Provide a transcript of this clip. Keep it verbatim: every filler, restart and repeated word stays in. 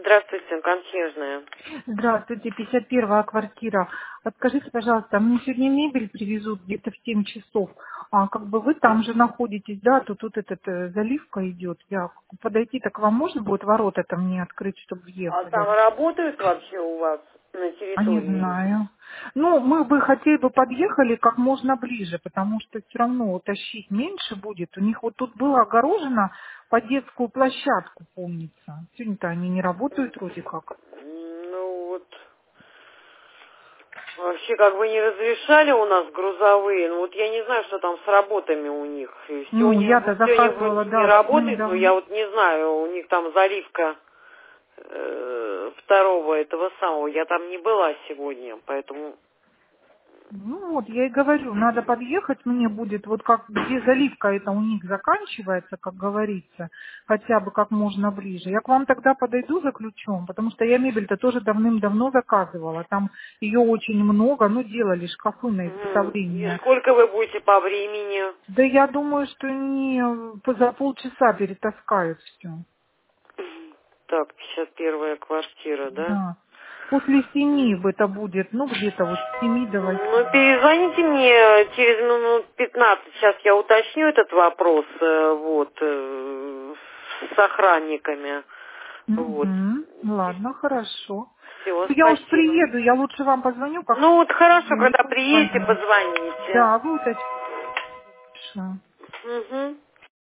Здравствуйте, консьержная. Здравствуйте, пятьдесят первая квартира. Подскажите, пожалуйста, мне сегодня мебель привезут где-то в семь часов. А как бы вы там же находитесь, да, тут тут этот э, заливка идет. Я подойти, так вам можно будет ворота там мне открыть, чтобы А въехали? там работают вообще у вас на А не территории? знаю. Ну, мы бы хотели бы подъехали как можно ближе, потому что все равно тащить меньше будет. У них вот тут было огорожено по детскую площадку, помнится. Сегодня-то они не работают вроде как. Ну вот, вообще как бы не разрешали у нас грузовые. Ну вот я не знаю, что там с работами у них. И Ну, Сегодня, я-то вот сегодня заказывала, вроде не да, работает, но давным-давно. я вот не знаю, у них там заливка э, второго этого самого. Я там не была сегодня, поэтому... Ну вот, я и говорю, надо подъехать мне будет, вот как, где заливка это у них заканчивается, как говорится, хотя бы как можно ближе. Я к вам тогда подойду за ключом, потому что я мебель-то тоже давным-давно заказывала, там ее очень много, ну делали шкафы на Мгм. И изготовление. сколько вы будете по времени? Да я думаю, что не по- за полчаса перетаскают все. Так, пятьдесят первая квартира, да? Да. После семи это будет, ну где-то вот с семи до Ну, восьми. перезвоните мне через минут пятнадцать. Сейчас я уточню этот вопрос, э, вот, э, с охранниками. Вот. Угу. Ладно, хорошо. Все, Ну, я уж спасибо. приеду, я лучше вам позвоню, как Ну, вот хорошо, и когда приедете, позвоню. позвоните. Да, вы уточните. Угу.